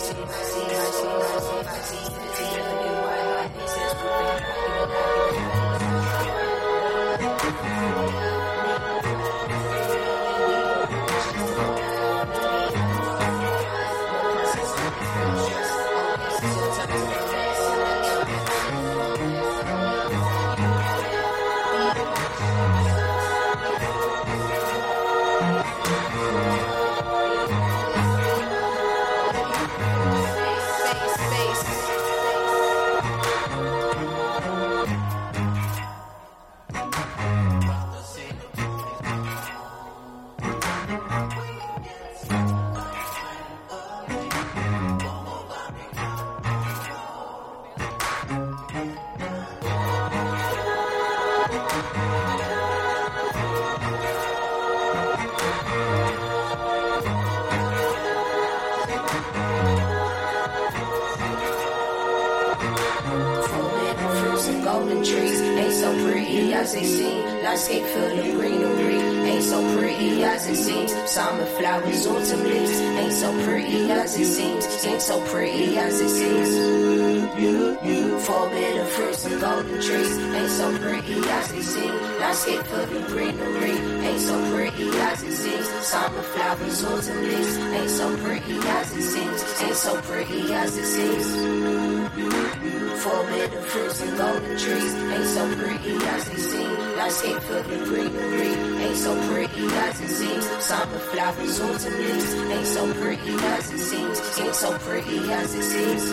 golden trees ain't so pretty as they seem. Landscape filled with greenery ain't so pretty as it seems. Summer flowers, autumn leaves ain't so pretty as it seems. Ain't so pretty as it seems. Forbidden fruits and golden trees ain't so pretty as they seem. Landscape filled with greenery ain't so pretty as it seems. Summer flowers, autumn leaves ain't so pretty as it seems. Ain't so pretty as it seems. Forbidden fruits and golden trees ain't so pretty as they seem. Landscape filled with greenery ain't so pretty as it seems. Summer flowers, autumn leaves ain't so pretty as it seems. Ain't so pretty as it seems.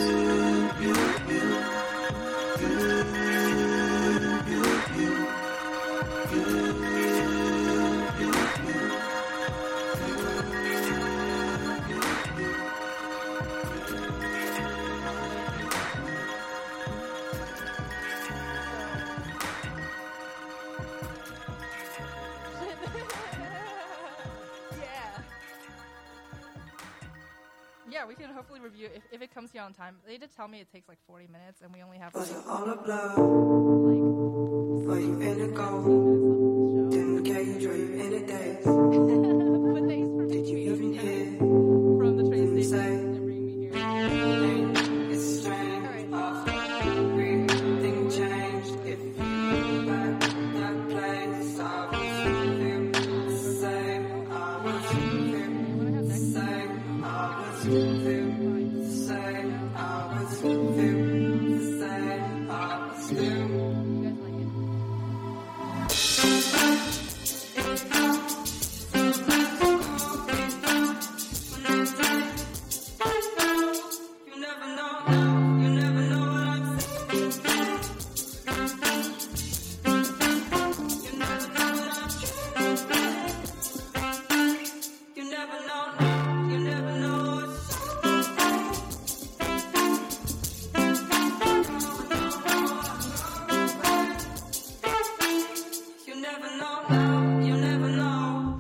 Yeah, we can hopefully review if it comes here on time. They did tell me it takes like 40 minutes, and we only have Was like, it all a blow? like Were you in a go? Didn't care you drove in a day. But thanks for Did you even hear? from the train Didn't station say. to bring me here. It's strange. Everything changed. If you back that place, I was with the same. I was with the same. I was with the same. I was with the same. I was with. You guys like it? You never know. You never know what I'm saying. You never know what I'm saying. You never know. You never know what's you never know. You never know.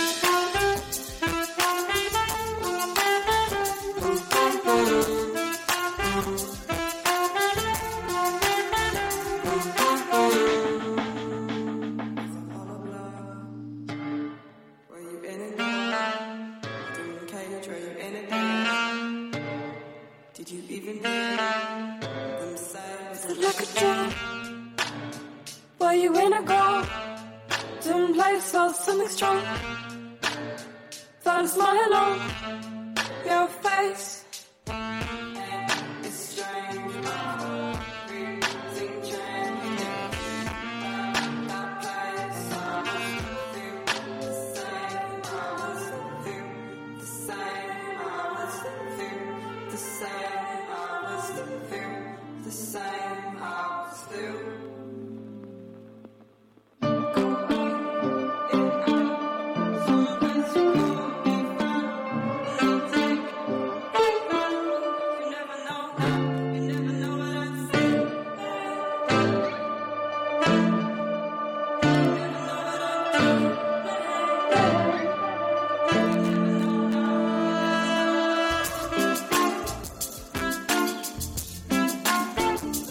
Were you in it? Didn't care you drove in it. Did you even hear them say? Was it like a dream? Were you in a go? Didn't play so something strong. Found a smile on your face. It's strange. Everything changed. That place, I was with the same. I was with the same. I was with the same. I was with the same. I was with. You never know. You never know what I'm saying. You never know what I'm doing. You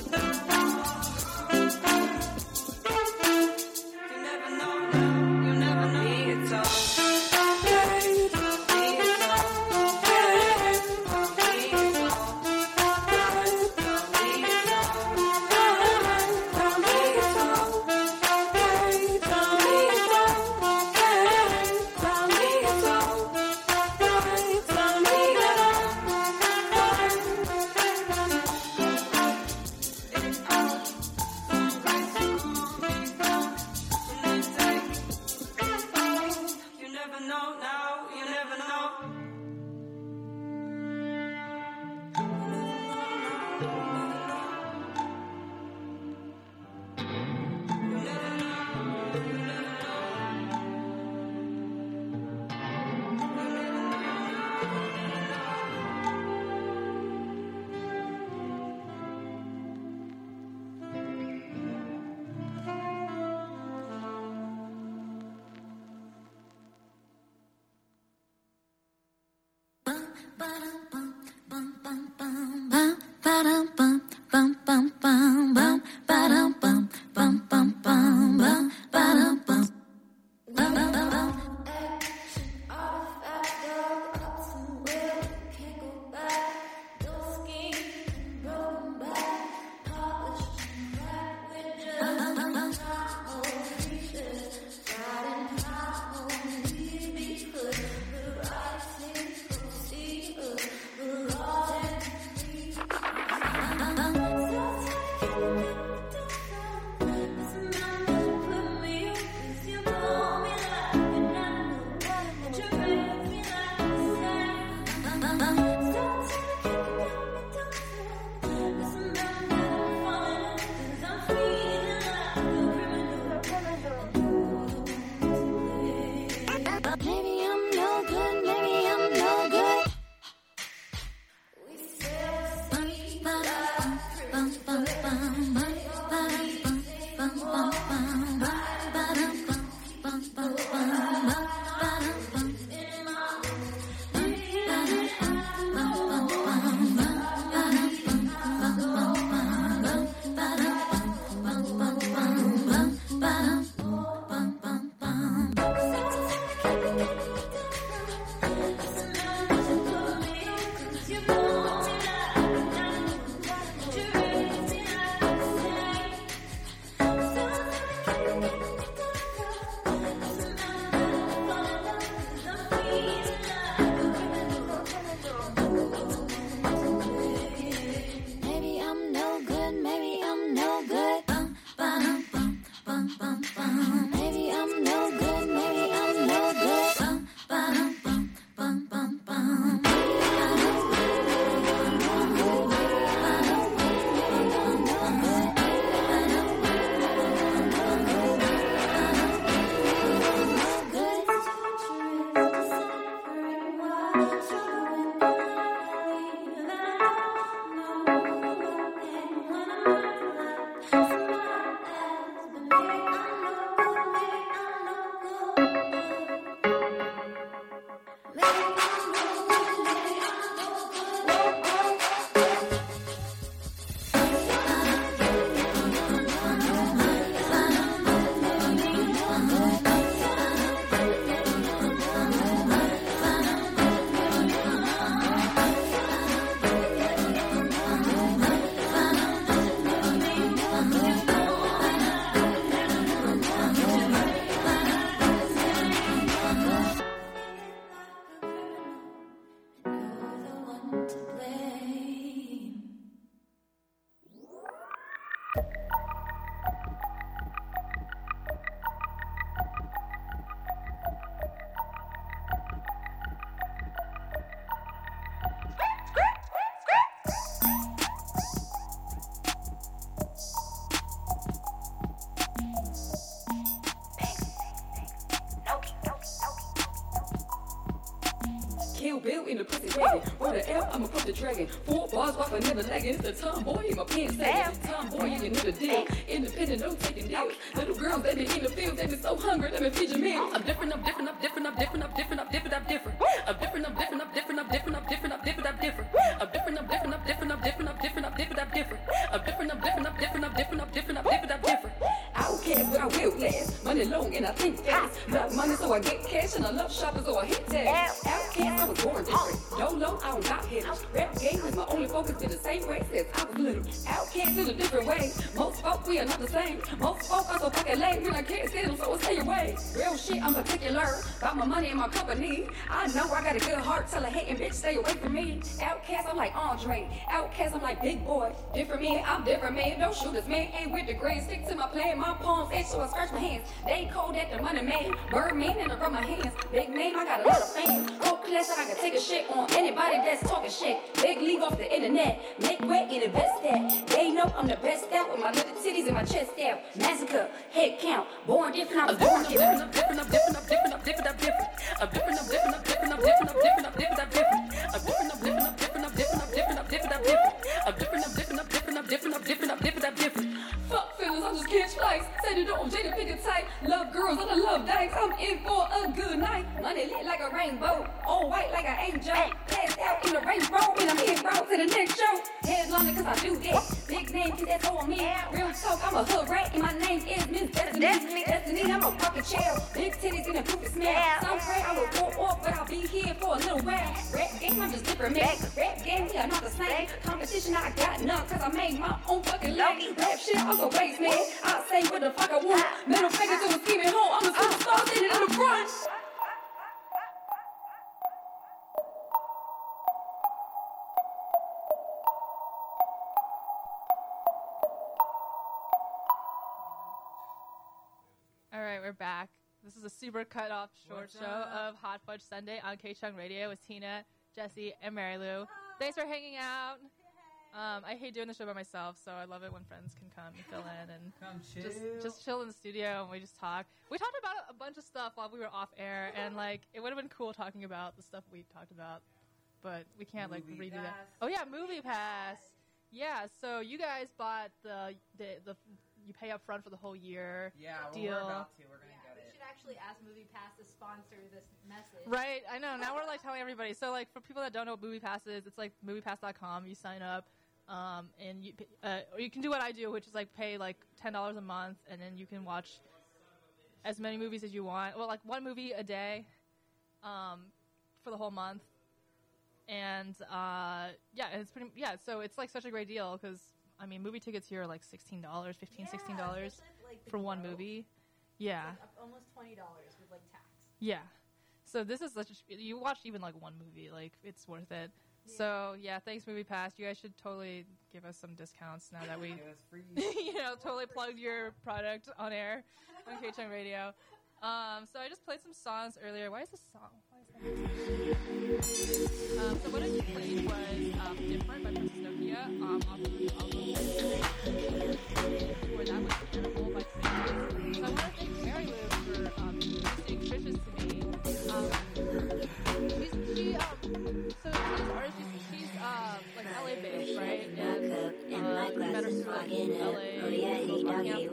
wagon. Where the L, I'ma put the dragon. 4 bars, walk I never lagging. It's the tomboy in my pants sagging. Tomboy, you can know the deal. Independent, no taking deals. Little girls, they be in the fields, they be so hungry, they be feeding meals. I'm different, I'm different, I'm different, I'm different, I'm different, I'm different, I'm different. I'm different, I'm different, I'm different, I'm different, I'm different, I'm different, I'm different. I'm different, I'm different, I'm different, I'm different, I'm different, I'm different, I'm different. I'm different, I'm different, I'm different, I'm different, I'm different, I'm different, I'm different. I don't care, but I will last. Money long and I think fast. Love money so I get cash and I love shopping so I hit tags. Outcast, I was born different. Dolo, I don't got hitters. Rap game is my only focus, been the same way since I was little. Outcast in a different way. Most folk, we are not the same. Most folk are so fucking lame when I can't stand them, so I stay away. Real shit, I'm particular about my money and my company. I know I got a good heart, tell a hating bitch stay away from me. Outcast, I'm like Andre. Outcast, I'm like Big Boy. Different me, I'm different man. Don't shoot us, man. Ain't with the grain. Stick to my plan. My palms itch, so I scratch my hands. They cold at the money man. Birdman and I rub my hands. Big name, I got a lot of fans. Go class, I can take a shit on anybody that's talking shit. Big league off the internet. Make way and invest that. They know I'm the best out with my little titties and my chest out. Massacre, head count. Born different, I'm born different. I'm different, I'm different, I'm different, I'm different, I'm different. I'm different, I'm different, I'm different, I'm different, I'm different, I'm different, I'm different. I'm different, I'm different, I'm different, I'm different, I'm different, I'm different, I'm different. I'm different, I'm different, I'm different, I'm different, I'm different, I'm different, I'm different. Fuck feelings, I'm just catch flights. Say the door, Jada pick it tight. Love girls and I love dykes. I'm in for a good night. Money lit like a rainbow. All white like an angel. Passed out in the rainbow. And I'm in bro to the next show. Headliner cause I do that. Big name cause that's all me. Real talk, I'm a hood rat. And my name is Miss Destiny. Destiny, I'm a fucking child. Big titties and a goofy smell. Some pray I will go off, but I'll be here for a little while. Rap game, I'm just different, man. Rap game, we are not the same. Competition, I got none cause I made my own fucking lane. Rap shit, I'm a waste, man. I say what the fuck I want. Middle finger to a scheming hoe. I'm a superstar standing in the front. All right, we're back. This is a super cut off short show of Hot Fudge Sunday on K-Chung Radio with Tina, Jesse, and Mary Lou. Thanks for hanging out. I hate doing the show by myself, so I love it when friends can come and fill in and just chill in the studio and we just talk. We talked about a bunch of stuff while we were off air, and like it would have been cool talking about the stuff we talked about, but we can't like redo that. Oh yeah, Movie Pass. Yeah, so you guys bought the you pay up front for the whole year deal. We're about to. We're gonna get it. We should actually ask MoviePass to sponsor this message. Right, I know. Now we're like telling everybody. So like for people that don't know what MoviePass is, it's like MoviePass.com. You sign up, and or you can do what I do, which is like pay like $10 a month, and then you can watch as many movies as you want. Well, like one movie a day, for the whole month. And it's pretty So it's like such a great deal because I mean movie tickets here are like $16, $16 for one movie. Yeah, like almost $20 with like tax. Yeah, so this is such you watch even like one movie, like it's worth it. Yeah. So yeah, thanks MoviePass. You guys should totally give us some discounts now that we totally plugged your product on air on K-Chung Radio. So I just played some songs earlier. Why is this song? So what I just played was Different by Princess Nokia off of the new album. Before that was Animal by Trish. So I want to thank Mary Lou for introducing Trish's to me. So this artist, she's like LA based, right? And met her through like LA.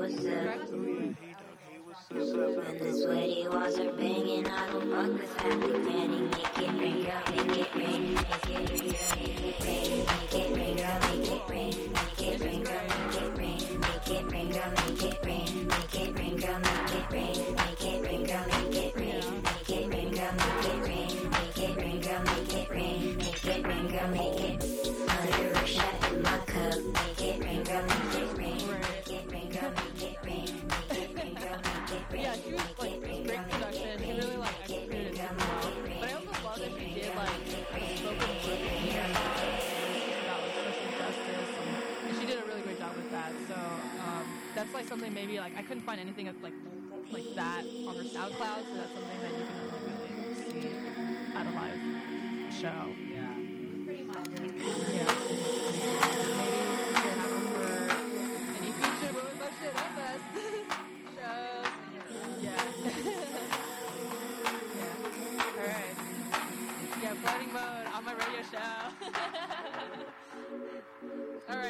When the sweaty walls are banging, I don't fuck with family planning. Make it rain, girl, make it rain. Make it rain, make it rain, girl, make it rain. Make it rain, girl, make it rain. Make it rain, girl, make it rain. Make it rain, girl, make it rain. Make it rain, girl, make it rain. Make it rain, girl, make it rain. Make it rain, girl, make it rain. Make it rain, girl, make it. Another rush shot in my cup. Make it rain, girl, make it rain. Make it rain, girl, make it rain. Make it rain, girl, make it rain. Yeah, she was like great production. She really like executed it super well. But I also love that she did like a spoken word about like social justice, and she did a really great job with that. So that's like something maybe like I couldn't find anything like that on her SoundCloud. So that's something that you can only really see at a live show. Yeah. Pretty much. Yeah. Maybe we should have her for any future Movie Buck Shit Up Fest shows. Yeah. Yeah. Alright. Yeah, floating mode on my radio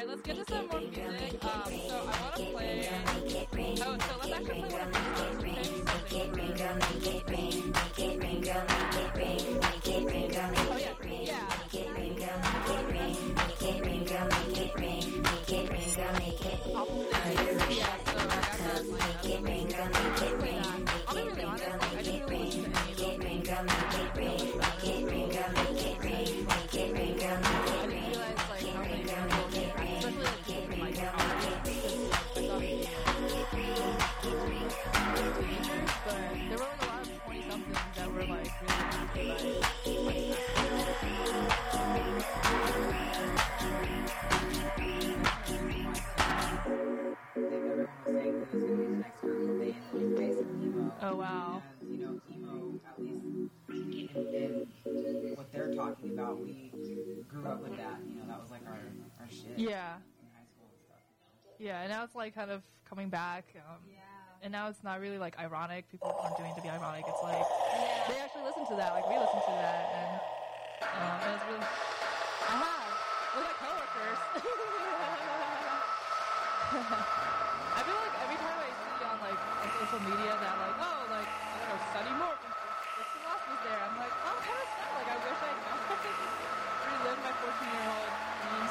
Alright, let's get to some more music. So I want to play. Oh, so let's actually play one of Oh wow. And, you know, emo, at least in what they're talking about, we grew up with that. You know, that was like our shit. Yeah. In high school and stuff. Yeah, and now it's like kind of coming back. And now it's not really like ironic. People aren't doing it to be ironic. It's like they actually listen to that. Like we listen to that, and it's really. We're like coworkers. I feel like every time I see on like social media that like like I don't know Sunny Moore from Lost was there. I'm like kind of sad. Like I wish I could relive my 14-year-old dreams.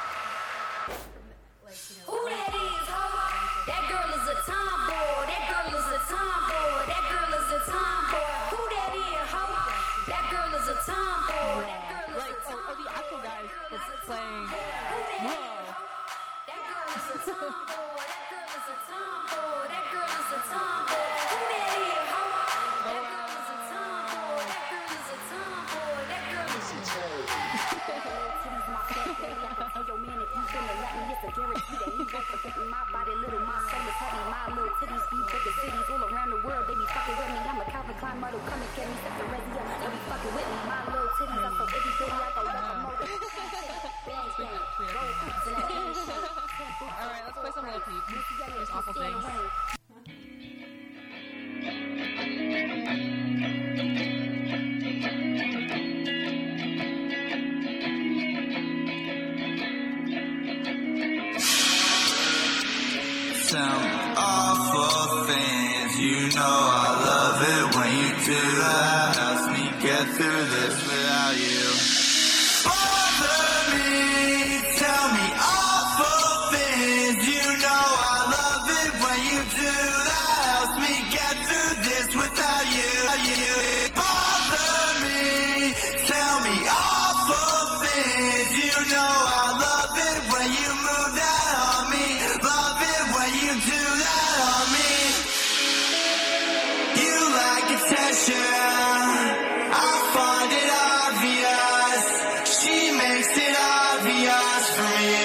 Like, you know, Who that is, ho? That girl is a tomboy. That girl is a tomboy. That girl is a tomboy. Who that is, ho? That girl is a tomboy. That girl is Like a tomboy. the actual guys was playing. Who that is, Whoa. ho? That girl is a tomboy. That girl is a tomboy. That girl is a tomboy. Who that is, ho? That girl is a tomboy. That girl is a tomboy. That girl is a Tell your man if you finna let me, it's a guarantee that he won't forget me. My body little, my soul is heavy. My little titties be big as cities all around the world. They be fucking with me. I'm a Calvin Klein model. Come and get me. Set the resi up. They be fucking with me. My little titties are so itty bitty. I go locomotive. Bang, bang. Roll creeps in that ass. Alright, let's play some Lil Peep. There's awful things. Some awful things, you know I love it when you do that. Helps me get through this without you. Bother me, tell me awful things, you know I love it when you do that. Helps me get through this without you. Bother me, tell me awful things, you know I love it when you move that on me. Love it when you do that on me. You like attention, I find it obvious. She makes it obvious for me.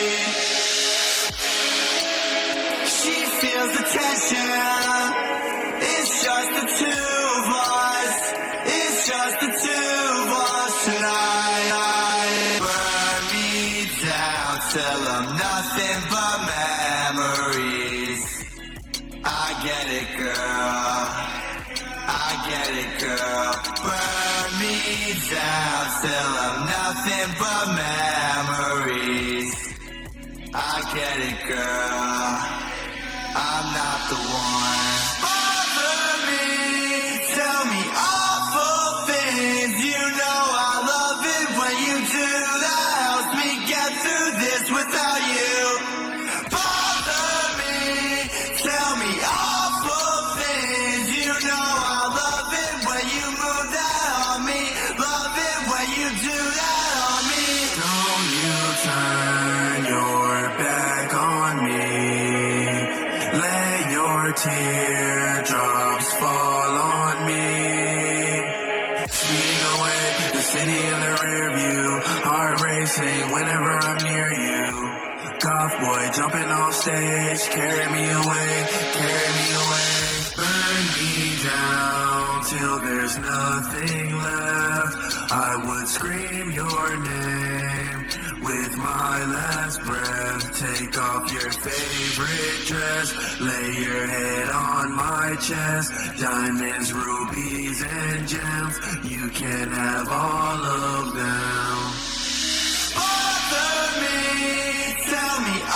She feels the tension. It's just the two of us. It's just the two of us tonight. Burn me down till I'm nothing but memories. I get it, girl. I get it, girl. Burn me down till I'm nothing but memories. I get it, girl. I'm not the one. Bother me, tell me awful things. You know I love it when you do that. Helps me get through this without you. Bother me, tell me awful things. You know I love it when you move that on me. Love it when you do that on me. Don't you turn your back on me. Let your teardrops fall on me. Speeding away, the city in the rear view. Heart racing whenever I'm near you. Goth boy jumping off stage. Carry me away, carry me away. Burn me down till there's nothing left. I would scream your name with my last breath. Take off your favorite dress. Lay your head on my chest. Diamonds, rubies, and gems. You can have all of them. Bother me, tell me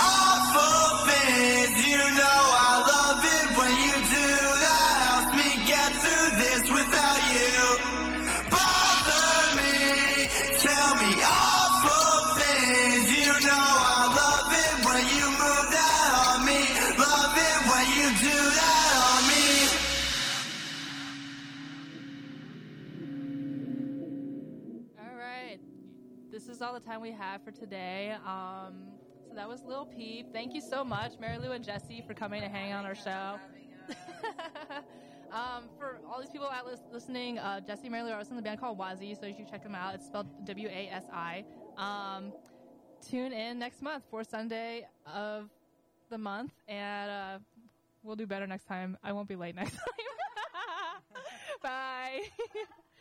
all the time we have for today. So that was Lil Peep. Thank you so much, Mary Lou and Jesse, for coming to hang on our show. For all these people out listening, Jesse and Mary Lou are listening to a band called Wasi, so you should check them out. It's spelled W-A-S-I. Tune in next month, fourth Sunday of the month, and we'll do better next time. I won't be late next time. Bye.